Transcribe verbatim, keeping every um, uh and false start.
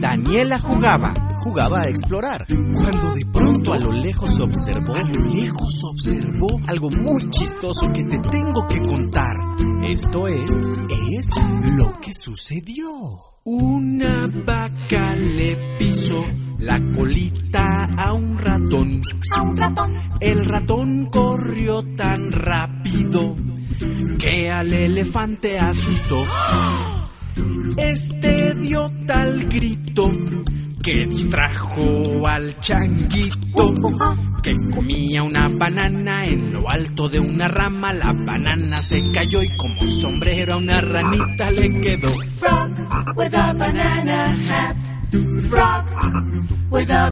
Daniela jugaba, jugaba a explorar, cuando de pronto a lo lejos observó, a lo lejos observó algo muy chistoso que te tengo que contar. Esto es, es lo que sucedió. Una vaca le pisó la colita a un ratón. A un ratón. El ratón corrió tan rápido que al elefante asustó. Este dio tal grito que distrajo al changuito, que comía una banana en lo alto de una rama. La banana se cayó y como sombrero a una ranita le quedó. Frog with a banana hat. Frog with a